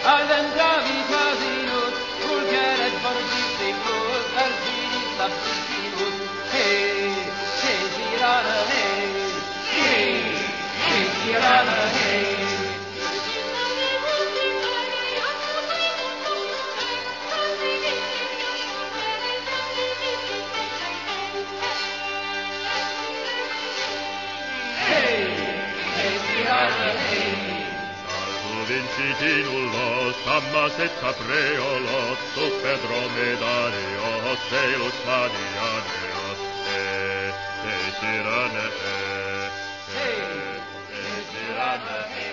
Allentravi casinus, vulgares fortissibus, perfinis lapsissibus, tirana, tirana, Vinciti nullos, ammas et capreolos, super dromedarios, celus manianeos, tirane, tirane,